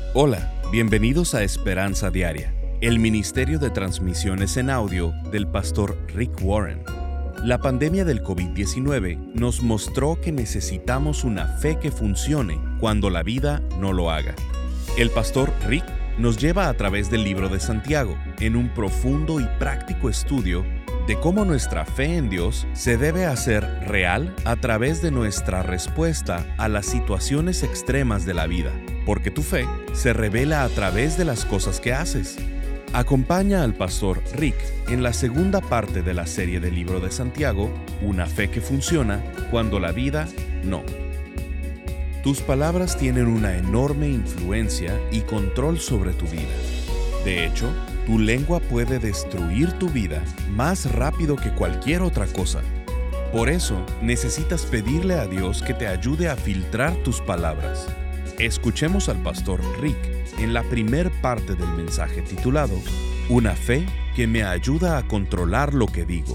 Hola, bienvenidos a Esperanza Diaria, el ministerio de transmisiones en audio del pastor Rick Warren. La pandemia del COVID-19 nos mostró que necesitamos una fe que funcione cuando la vida no lo haga. El pastor Rick nos lleva a través del libro de Santiago en un profundo y práctico estudio de cómo nuestra fe en Dios se debe hacer real a través de nuestra respuesta a las situaciones extremas de la vida, porque tu fe se revela a través de las cosas que haces. Acompaña al pastor Rick en la segunda parte de la serie del libro de Santiago, Una fe que funciona cuando la vida no. Tus palabras tienen una enorme influencia y control sobre tu vida. De hecho, tu lengua puede destruir tu vida más rápido que cualquier otra cosa. Por eso, necesitas pedirle a Dios que te ayude a filtrar tus palabras. Escuchemos al pastor Rick en la primer parte del mensaje titulado Una fe que me ayuda a controlar lo que digo.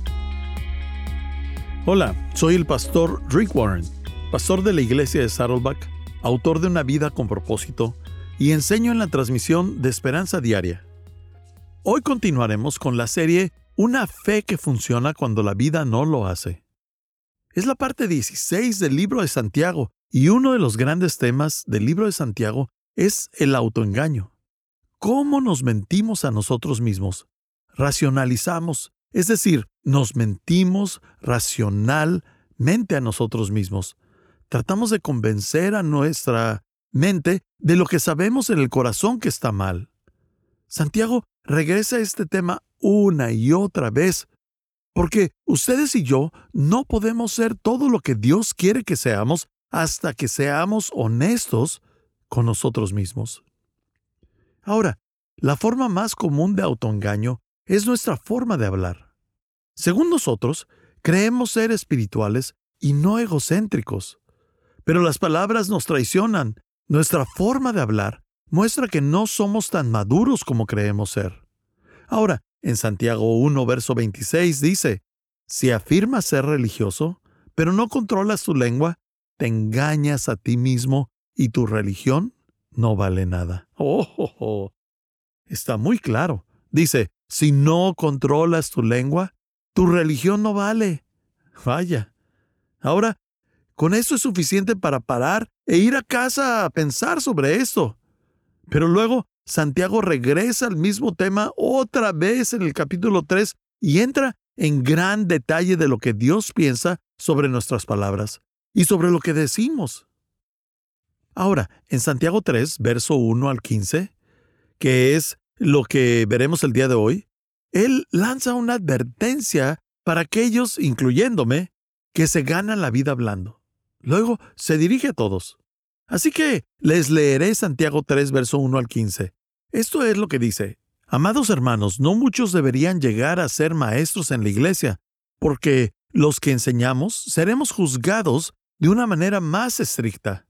Hola, soy el pastor Rick Warren, pastor de la iglesia de Saddleback, autor de Una vida con propósito, y enseño en la transmisión de Esperanza Diaria. Hoy continuaremos con la serie Una fe que funciona cuando la vida no lo hace. Es la parte 16 del libro de Santiago, y uno de los grandes temas del libro de Santiago es el autoengaño. ¿Cómo nos mentimos a nosotros mismos? Racionalizamos, es decir, nos mentimos racionalmente a nosotros mismos. Tratamos de convencer a nuestra mente de lo que sabemos en el corazón que está mal. Santiago regresa a este tema una y otra vez, porque ustedes y yo no podemos ser todo lo que Dios quiere que seamos hasta que seamos honestos con nosotros mismos. Ahora, la forma más común de autoengaño es nuestra forma de hablar. Según nosotros, creemos ser espirituales y no egocéntricos, pero las palabras nos traicionan. Nuestra forma de hablar muestra que no somos tan maduros como creemos ser. Ahora, en Santiago 1, verso 26 dice, si afirmas ser religioso, pero no controlas tu lengua, te engañas a ti mismo y tu religión no vale nada. Está muy claro. Dice, si no controlas tu lengua, tu religión no vale. Vaya. Ahora, con eso es suficiente para parar e ir a casa a pensar sobre esto. Pero luego, Santiago regresa al mismo tema otra vez en el capítulo 3 y entra en gran detalle de lo que Dios piensa sobre nuestras palabras y sobre lo que decimos. Ahora, en Santiago 3, verso 1 al 15, que es lo que veremos el día de hoy, él lanza una advertencia para aquellos, incluyéndome, que se ganan la vida hablando. Luego se dirige a todos. Así que les leeré Santiago 3, verso 1 al 15. Esto es lo que dice. Amados hermanos, no muchos deberían llegar a ser maestros en la iglesia, porque los que enseñamos seremos juzgados de una manera más estricta.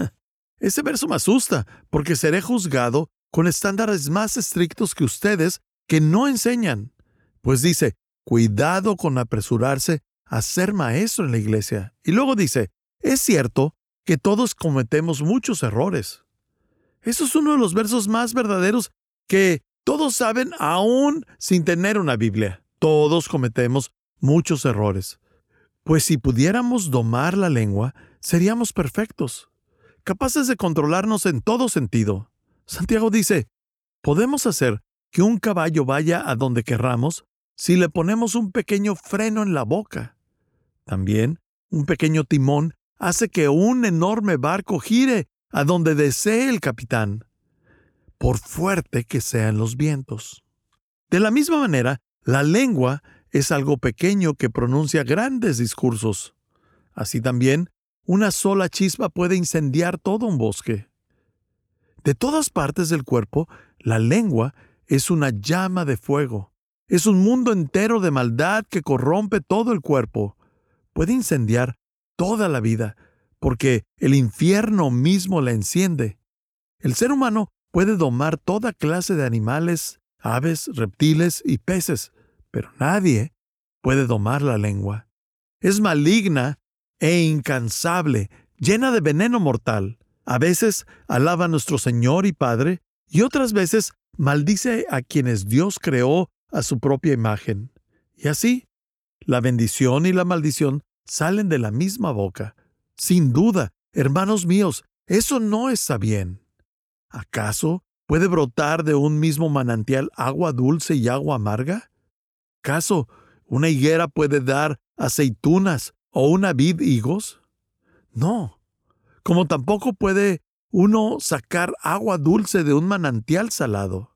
Ese verso me asusta, porque seré juzgado con estándares más estrictos que ustedes que no enseñan. Pues dice, cuidado con apresurarse a ser maestro en la iglesia. Y luego dice, es cierto que todos cometemos muchos errores. Eso es uno de los versos más verdaderos que todos saben aún sin tener una Biblia. Todos cometemos muchos errores. Pues si pudiéramos domar la lengua, seríamos perfectos, capaces de controlarnos en todo sentido. Santiago dice, podemos hacer que un caballo vaya a donde querramos si le ponemos un pequeño freno en la boca. También, un pequeño timón hace que un enorme barco gire a donde desee el capitán, por fuerte que sean los vientos. De la misma manera, la lengua es algo pequeño que pronuncia grandes discursos. Así también, una sola chispa puede incendiar todo un bosque. De todas partes del cuerpo, la lengua es una llama de fuego. Es un mundo entero de maldad que corrompe todo el cuerpo. Puede incendiar toda la vida, porque el infierno mismo la enciende. El ser humano puede domar toda clase de animales, aves, reptiles y peces, pero nadie puede domar la lengua. Es maligna e incansable, llena de veneno mortal. A veces alaba a nuestro Señor y Padre y otras veces maldice a quienes Dios creó a su propia imagen. Y así, la bendición y la maldición salen de la misma boca. Sin duda, hermanos míos, eso no está bien. ¿Acaso puede brotar de un mismo manantial agua dulce y agua amarga? ¿Acaso una higuera puede dar aceitunas o una vid higos? No, como tampoco puede uno sacar agua dulce de un manantial salado.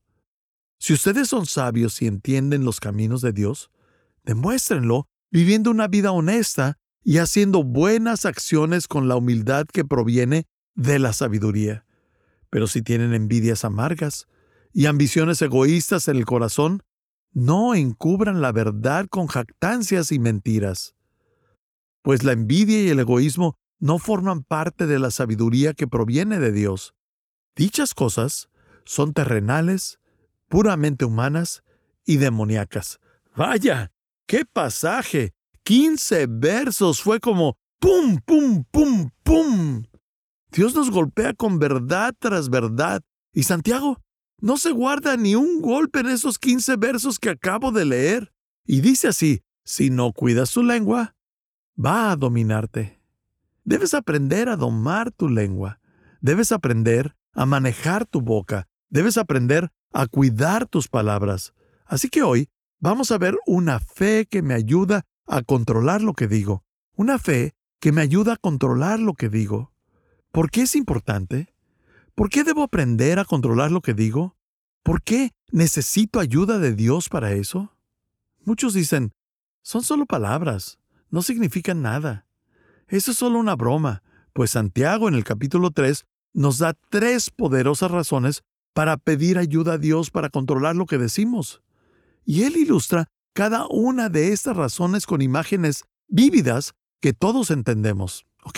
Si ustedes son sabios y entienden los caminos de Dios, demuéstrenlo viviendo una vida honesta y haciendo buenas acciones con la humildad que proviene de la sabiduría. Pero si tienen envidias amargas y ambiciones egoístas en el corazón, no encubran la verdad con jactancias y mentiras. Pues la envidia y el egoísmo no forman parte de la sabiduría que proviene de Dios. Dichas cosas son terrenales, puramente humanas y demoníacas. ¡Vaya! ¡Qué pasaje! 15 versos. Fue como ¡pum, pum, pum, pum! Dios nos golpea con verdad tras verdad. Y Santiago no se guarda ni un golpe en esos 15 versos que acabo de leer. Y dice así: si no cuidas tu lengua, va a dominarte. Debes aprender a domar tu lengua. Debes aprender a manejar tu boca. Debes aprender a cuidar tus palabras. Así que hoy vamos a ver una fe que me ayuda a controlar lo que digo. Una fe que me ayuda a controlar lo que digo. ¿Por qué es importante? ¿Por qué debo aprender a controlar lo que digo? ¿Por qué necesito ayuda de Dios para eso? Muchos dicen, son solo palabras, no significan nada. Eso es solo una broma, pues Santiago en el capítulo 3 nos da 3 poderosas razones para pedir ayuda a Dios para controlar lo que decimos. Y él ilustra cada una de estas razones con imágenes vívidas que todos entendemos. ¿Ok?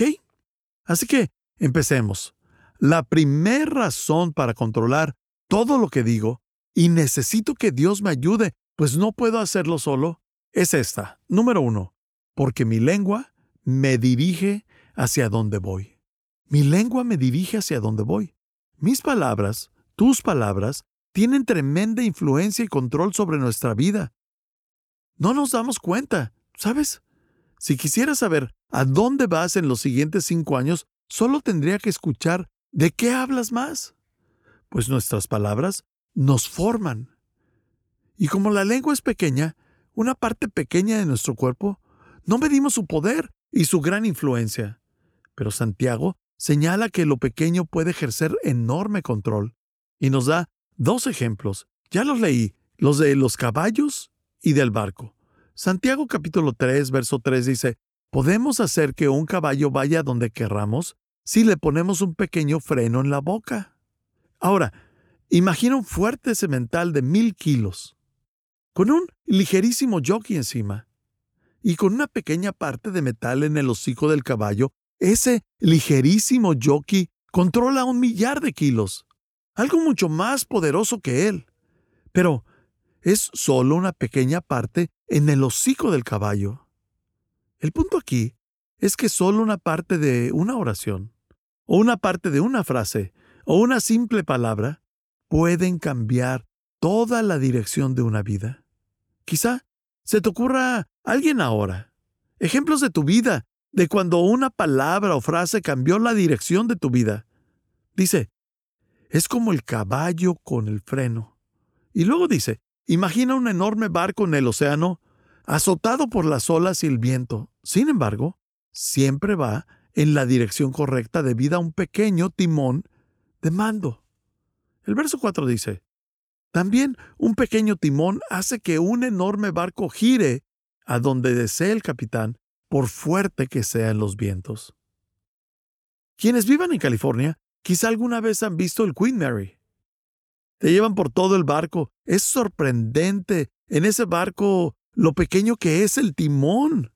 Así que empecemos. La primera razón para controlar todo lo que digo, y necesito que Dios me ayude, pues no puedo hacerlo solo, es esta. Número 1. Porque mi lengua me dirige hacia donde voy. Mi lengua me dirige hacia donde voy. Mis palabras, tus palabras, tienen tremenda influencia y control sobre nuestra vida. No nos damos cuenta, ¿sabes? Si quisiera saber a dónde vas en los siguientes 5 años, solo tendría que escuchar de qué hablas más. Pues nuestras palabras nos forman. Y como la lengua es pequeña, una parte pequeña de nuestro cuerpo, no medimos su poder y su gran influencia. Pero Santiago señala que lo pequeño puede ejercer enorme control. Y nos da 2 ejemplos. Ya los leí, los de los caballos y del barco. Santiago capítulo 3, verso 3 dice, podemos hacer que un caballo vaya donde querramos si le ponemos un pequeño freno en la boca. Ahora, imagina un fuerte semental de 1000 kilos, con un ligerísimo jockey encima, y con una pequeña parte de metal en el hocico del caballo. Ese ligerísimo jockey controla 1,000,000 de kilos, algo mucho más poderoso que él. Pero es solo una pequeña parte en el hocico del caballo. El punto aquí es que solo una parte de una oración, o una parte de una frase, o una simple palabra, pueden cambiar toda la dirección de una vida. Quizá se te ocurra alguien ahora. Ejemplos de tu vida, de cuando una palabra o frase cambió la dirección de tu vida. Dice, es como el caballo con el freno. Y luego dice, imagina un enorme barco en el océano, azotado por las olas y el viento. Sin embargo, siempre va en la dirección correcta debido a un pequeño timón de mando. El verso 4 dice, también un pequeño timón hace que un enorme barco gire a donde desee el capitán, por fuerte que sean los vientos. Quienes vivan en California, quizá alguna vez han visto el Queen Mary. Te llevan por todo el barco. Es sorprendente en ese barco lo pequeño que es el timón.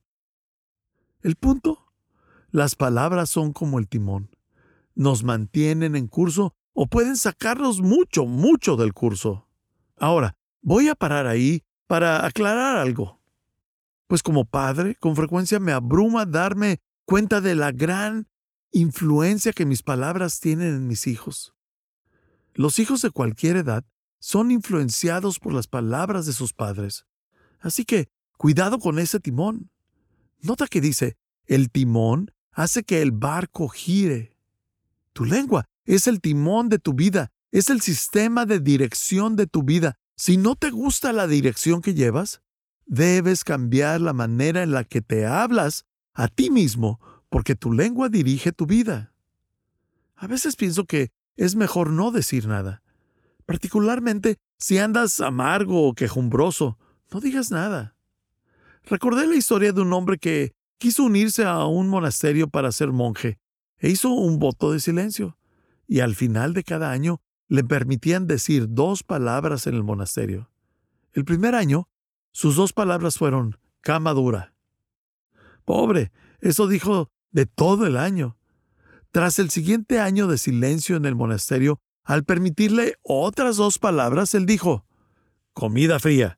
El punto, las palabras son como el timón. Nos mantienen en curso o pueden sacarnos mucho, mucho del curso. Ahora, voy a parar ahí para aclarar algo. Pues como padre, con frecuencia me abruma darme cuenta de la gran influencia que mis palabras tienen en mis hijos. Los hijos de cualquier edad son influenciados por las palabras de sus padres. Así que, cuidado con ese timón. Nota que dice, el timón hace que el barco gire. Tu lengua es el timón de tu vida, es el sistema de dirección de tu vida. Si no te gusta la dirección que llevas, debes cambiar la manera en la que te hablas a ti mismo, porque tu lengua dirige tu vida. A veces pienso que es mejor no decir nada. Particularmente si andas amargo o quejumbroso, no digas nada. Recordé la historia de un hombre que quiso unirse a un monasterio para ser monje e hizo un voto de silencio. Y al final de cada año le permitían decir 2 palabras en el monasterio. El primer año, sus 2 palabras fueron cama dura. Pobre, eso dijo de todo el año. Tras el siguiente año de silencio en el monasterio, al permitirle otras 2 palabras, él dijo, comida fría.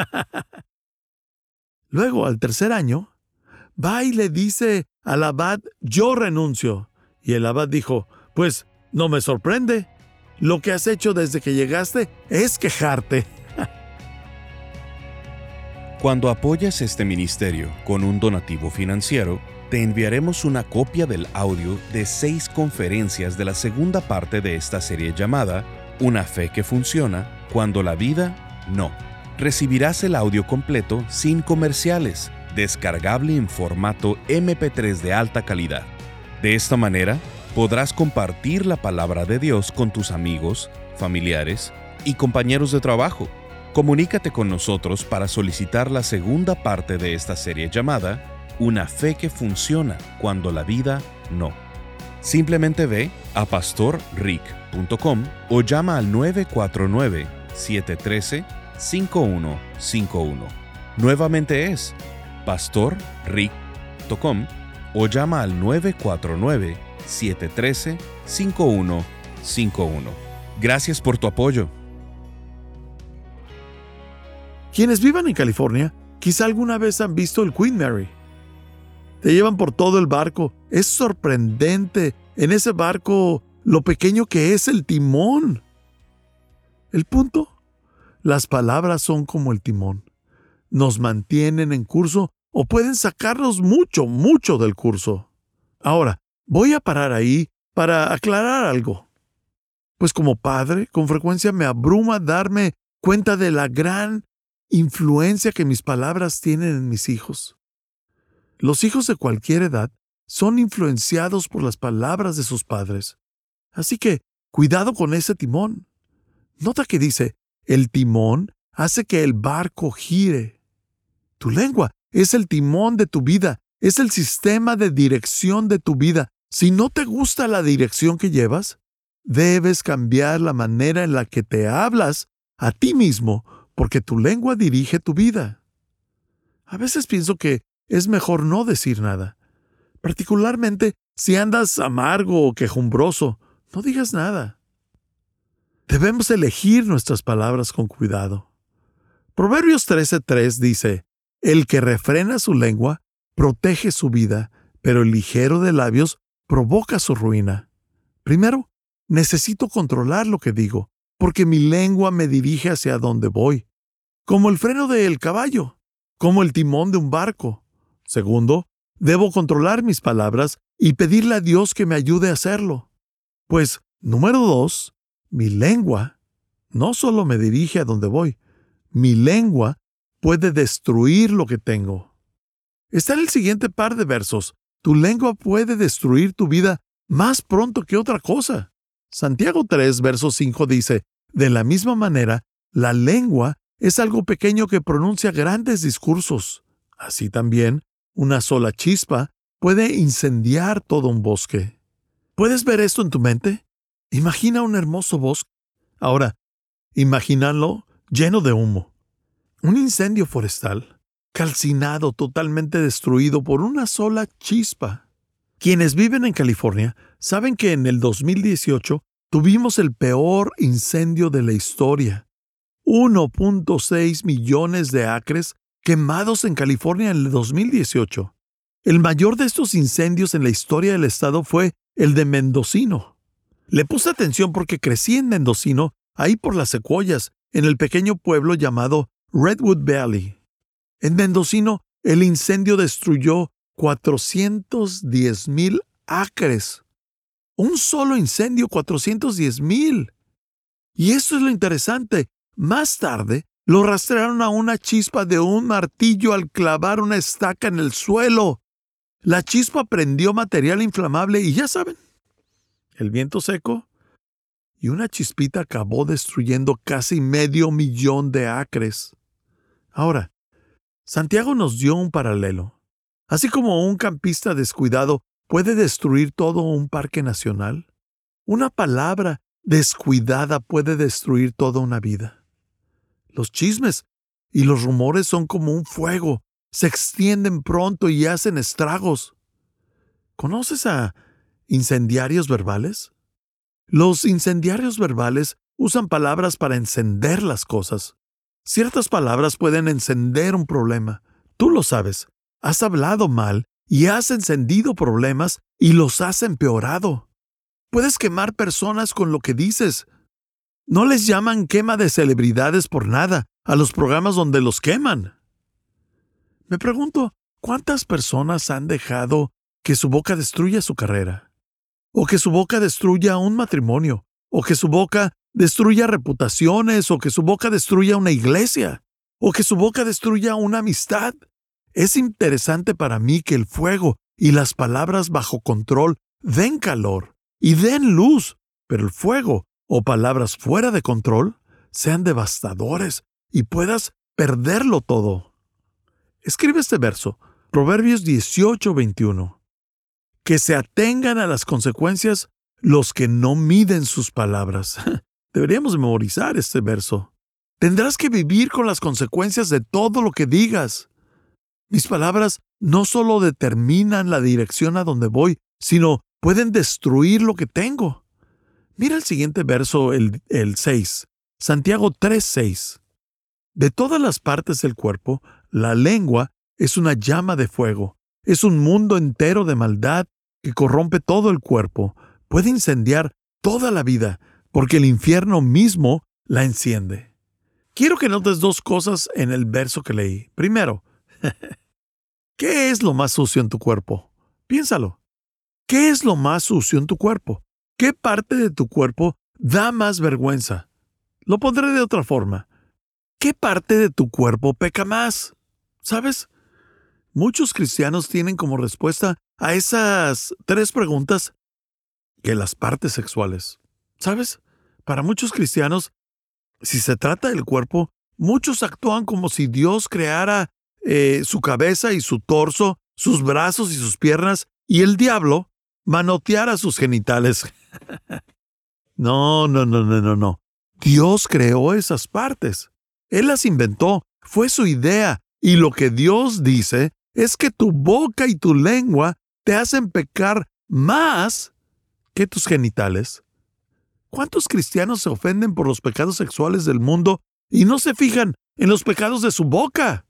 Luego, al tercer año, va y le dice al abad, yo renuncio. Y el abad dijo, pues no me sorprende. Lo que has hecho desde que llegaste es quejarte. Cuando apoyas este ministerio con un donativo financiero, te enviaremos una copia del audio de 6 conferencias de la segunda parte de esta serie llamada Una fe que funciona cuando la vida no. Recibirás el audio completo sin comerciales, descargable en formato MP3 de alta calidad. De esta manera, podrás compartir la palabra de Dios con tus amigos, familiares y compañeros de trabajo. Comunícate con nosotros para solicitar la segunda parte de esta serie llamada Una fe que funciona cuando la vida no. Simplemente ve a pastorrick.com o llama al 949-713-5151. Nuevamente es pastorrick.com o llama al 949-713-5151. Gracias por tu apoyo. Quienes vivan en California, quizá alguna vez han visto el Queen Mary. Te llevan por todo el barco. Es sorprendente en ese barco lo pequeño que es el timón. El punto, las palabras son como el timón. Nos mantienen en curso o pueden sacarnos mucho, mucho del curso. Ahora, voy a parar ahí para aclarar algo. Pues como padre, con frecuencia me abruma darme cuenta de la gran influencia que mis palabras tienen en mis hijos. Los hijos de cualquier edad son influenciados por las palabras de sus padres. Así que, cuidado con ese timón. Nota que dice, el timón hace que el barco gire. Tu lengua es el timón de tu vida, es el sistema de dirección de tu vida. Si no te gusta la dirección que llevas, debes cambiar la manera en la que te hablas a ti mismo, porque tu lengua dirige tu vida. A veces pienso que es mejor no decir nada. Particularmente si andas amargo o quejumbroso, no digas nada. Debemos elegir nuestras palabras con cuidado. Proverbios 13:3 dice, el que refrena su lengua protege su vida, pero el ligero de labios provoca su ruina. Primero, necesito controlar lo que digo, porque mi lengua me dirige hacia donde voy, como el freno del caballo, como el timón de un barco. Segundo, debo controlar mis palabras y pedirle a Dios que me ayude a hacerlo. Pues, número 2, mi lengua no solo me dirige a donde voy, mi lengua puede destruir lo que tengo. Está en el siguiente par de versos. Tu lengua puede destruir tu vida más pronto que otra cosa. Santiago 3, verso 5 dice, de la misma manera, la lengua es algo pequeño que pronuncia grandes discursos. Así también, una sola chispa puede incendiar todo un bosque. ¿Puedes ver esto en tu mente? Imagina un hermoso bosque. Ahora, imagínalo lleno de humo. Un incendio forestal, calcinado, totalmente destruido por una sola chispa. Quienes viven en California saben que en el 2018 tuvimos el peor incendio de la historia. 1.6 millones de acres quemados en California en el 2018. El mayor de estos incendios en la historia del estado fue el de Mendocino. Le puse atención porque crecí en Mendocino, ahí por las secuoyas, en el pequeño pueblo llamado Redwood Valley. En Mendocino, el incendio destruyó 410,000 acres. Un solo incendio, 410,000. Y esto es lo interesante. Más tarde, lo rastrearon a una chispa de un martillo al clavar una estaca en el suelo. La chispa prendió material inflamable y ya saben, el viento seco y una chispita acabó destruyendo casi 500,000 de acres. Ahora, Santiago nos dio un paralelo. Así como un campista descuidado puede destruir todo un parque nacional, una palabra descuidada puede destruir toda una vida. Los chismes y los rumores son como un fuego, se extienden pronto y hacen estragos. ¿Conoces a incendiarios verbales? Los incendiarios verbales usan palabras para encender las cosas. Ciertas palabras pueden encender un problema. Tú lo sabes. Has hablado mal y has encendido problemas y los has empeorado. Puedes quemar personas con lo que dices. No les llaman quema de celebridades por nada a los programas donde los queman. Me pregunto, ¿cuántas personas han dejado que su boca destruya su carrera? O que su boca destruya un matrimonio, o que su boca destruya reputaciones, o que su boca destruya una iglesia, o que su boca destruya una amistad. Es interesante para mí que el fuego y las palabras bajo control den calor y den luz, pero el fuego o palabras fuera de control sean devastadores y puedas perderlo todo. Escribe este verso, Proverbios 18:21. Que se atengan a las consecuencias los que no miden sus palabras. Deberíamos memorizar este verso. Tendrás que vivir con las consecuencias de todo lo que digas. Mis palabras no solo determinan la dirección a donde voy, sino pueden destruir lo que tengo. Mira el siguiente verso, el 6. Santiago 3:6. De todas las partes del cuerpo, la lengua es una llama de fuego. Es un mundo entero de maldad que corrompe todo el cuerpo. Puede incendiar toda la vida, porque el infierno mismo la enciende. Quiero que notes dos cosas en el verso que leí. Primero, ¿qué es lo más sucio en tu cuerpo? Piénsalo. ¿Qué es lo más sucio en tu cuerpo? ¿Qué parte de tu cuerpo da más vergüenza? Lo pondré de otra forma. ¿Qué parte de tu cuerpo peca más? ¿Sabes? Muchos cristianos tienen como respuesta a esas 3 preguntas que las partes sexuales. ¿Sabes? Para muchos cristianos, si se trata del cuerpo, muchos actúan como si Dios creara su cabeza y su torso, sus brazos y sus piernas, y el diablo manoteara sus genitales. No. Dios creó esas partes. Él las inventó. Fue su idea. Y lo que Dios dice es que tu boca y tu lengua te hacen pecar más que tus genitales. ¿Cuántos cristianos se ofenden por los pecados sexuales del mundo y no se fijan en los pecados de su boca?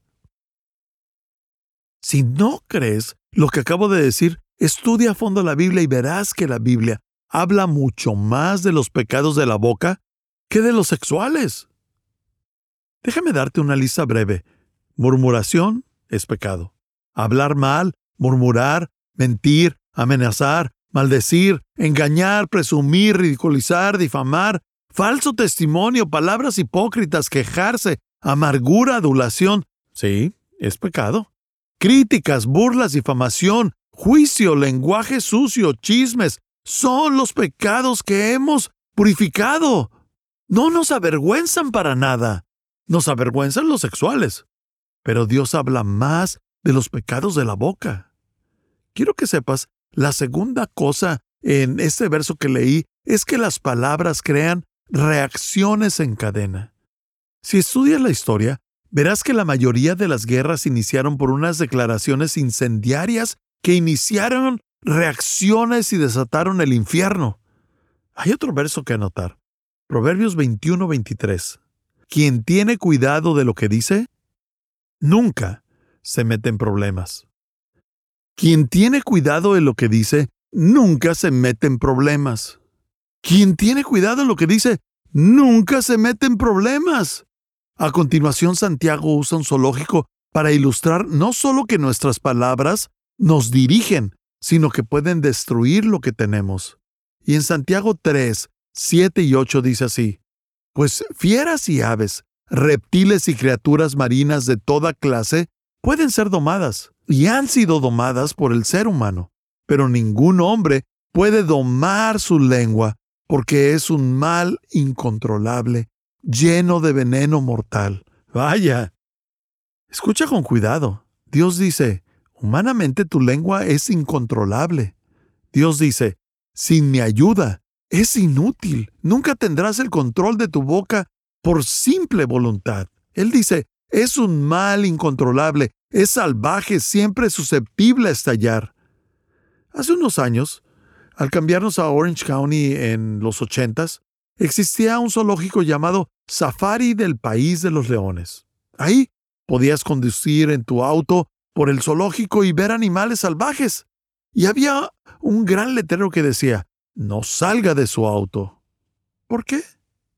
Si no crees lo que acabo de decir, estudia a fondo la Biblia y verás que la Biblia habla mucho más de los pecados de la boca que de los sexuales. Déjame darte una lista breve. Murmuración es pecado. Hablar mal, murmurar, mentir, amenazar, maldecir, engañar, presumir, ridiculizar, difamar, falso testimonio, palabras hipócritas, quejarse, amargura, adulación. Sí, es pecado. Críticas, burlas, difamación, juicio, lenguaje sucio, chismes, son los pecados que hemos purificado. No nos avergüenzan para nada. Nos avergüenzan los sexuales. Pero Dios habla más de los pecados de la boca. Quiero que sepas, la segunda cosa en este verso que leí es que las palabras crean reacciones en cadena. Si estudias la historia, verás que la mayoría de las guerras iniciaron por unas declaraciones incendiarias que iniciaron reacciones y desataron el infierno. Hay otro verso que anotar. Proverbios 21:23. Quien tiene cuidado de lo que dice, nunca se mete en problemas. Quien tiene cuidado de lo que dice, nunca se mete en problemas. Quien tiene cuidado en lo que dice, nunca se mete en problemas. A continuación, Santiago usa un zoológico para ilustrar no solo que nuestras palabras nos dirigen, sino que pueden destruir lo que tenemos. Y en Santiago 3, 7 y 8 dice así: pues fieras y aves, reptiles y criaturas marinas de toda clase pueden ser domadas, y han sido domadas por el ser humano. Pero ningún hombre puede domar su lengua, porque es un mal incontrolable, lleno de veneno mortal. Vaya. Escucha con cuidado. Dios dice, humanamente tu lengua es incontrolable. Dios dice, sin mi ayuda, es inútil. Nunca tendrás el control de tu boca por simple voluntad. Él dice, es un mal incontrolable, es salvaje, siempre susceptible a estallar. Hace unos años, al cambiarnos a Orange County en los 80s, existía un zoológico llamado Safari del País de los Leones. Ahí podías conducir en tu auto por el zoológico y ver animales salvajes. Y había un gran letrero que decía, no salga de su auto. ¿Por qué?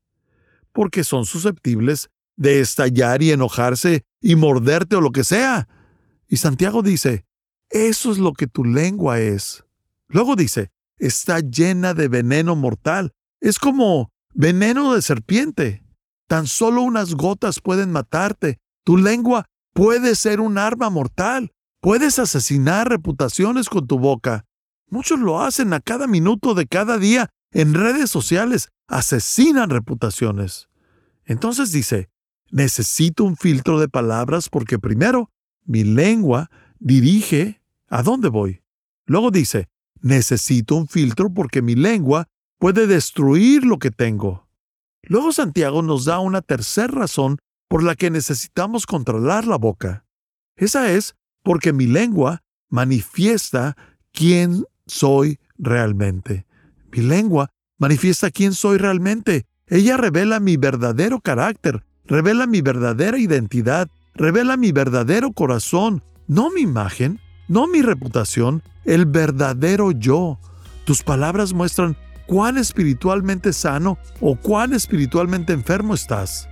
Porque son susceptibles de estallar y enojarse y morderte o lo que sea. Y Santiago dice, eso es lo que tu lengua es. Luego dice, está llena de veneno mortal. Es como veneno de serpiente. Tan solo unas gotas pueden matarte. Tu lengua puede ser un arma mortal. Puedes asesinar reputaciones con tu boca. Muchos lo hacen a cada minuto de cada día en redes sociales. Asesinan reputaciones. Entonces dice, necesito un filtro de palabras porque primero, mi lengua dirige a dónde voy. Luego dice, necesito un filtro porque mi lengua puede destruir lo que tengo. Luego Santiago nos da una tercera razón por la que necesitamos controlar la boca. Esa es porque mi lengua manifiesta quién soy realmente. Mi lengua manifiesta quién soy realmente. Ella revela mi verdadero carácter, revela mi verdadera identidad, revela mi verdadero corazón, no mi imagen, no mi reputación, el verdadero yo. Tus palabras muestran cuán espiritualmente sano o cuán espiritualmente enfermo estás.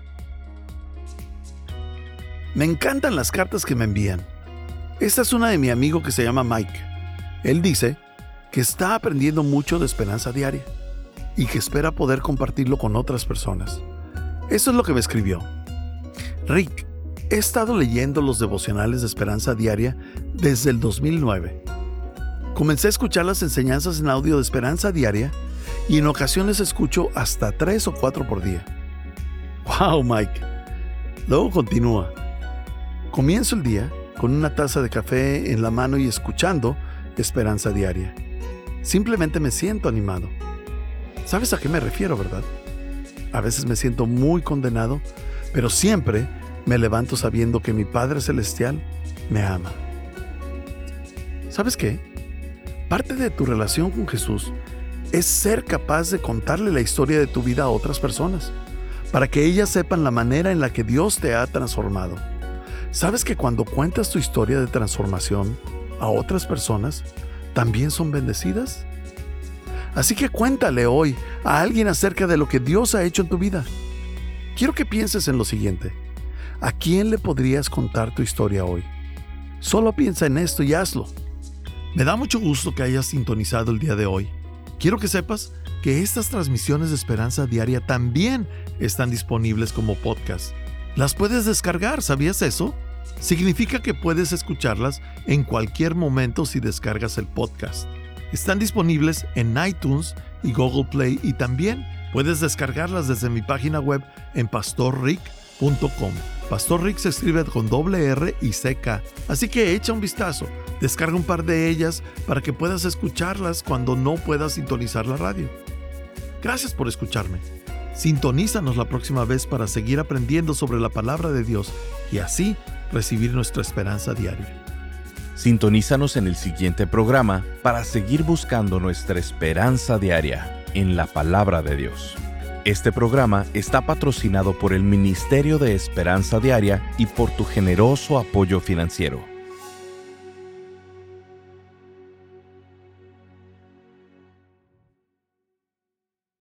Me encantan las cartas que me envían. Esta es una de mi amigo que se llama Mike. Él dice que está aprendiendo mucho de Esperanza Diaria y que espera poder compartirlo con otras personas. Eso es lo que me escribió. Rick, he estado leyendo los devocionales de Esperanza Diaria desde el 2009. Comencé a escuchar las enseñanzas en audio de Esperanza Diaria y en ocasiones escucho hasta 3 o 4 por día. ¡Wow, Mike! Luego continúa. Comienzo el día con una taza de café en la mano y escuchando Esperanza Diaria. Simplemente me siento animado. ¿Sabes a qué me refiero, verdad? A veces me siento muy condenado, pero siempre me levanto sabiendo que mi Padre Celestial me ama. ¿Sabes qué? Parte de tu relación con Jesús es ser capaz de contarle la historia de tu vida a otras personas, para que ellas sepan la manera en la que Dios te ha transformado. ¿Sabes que cuando cuentas tu historia de transformación a otras personas, también son bendecidas? Así que cuéntale hoy a alguien acerca de lo que Dios ha hecho en tu vida. Quiero que pienses en lo siguiente. ¿A quién le podrías contar tu historia hoy? Solo piensa en esto y hazlo. Me da mucho gusto que hayas sintonizado el día de hoy. Quiero que sepas que estas transmisiones de Esperanza Diaria también están disponibles como podcast. Las puedes descargar, ¿sabías eso? Significa que puedes escucharlas en cualquier momento si descargas el podcast. Están disponibles en iTunes y Google Play y también puedes descargarlas desde mi página web en pastorrick.com. Pastor Rick se escribe con doble R y CK, así que echa un vistazo, descarga un par de ellas para que puedas escucharlas cuando no puedas sintonizar la radio. Gracias por escucharme. Sintonízanos la próxima vez para seguir aprendiendo sobre la palabra de Dios y así recibir nuestra esperanza diaria. Sintonízanos en el siguiente programa para seguir buscando nuestra esperanza diaria en la palabra de Dios. Este programa está patrocinado por el Ministerio de Esperanza Diaria y por tu generoso apoyo financiero.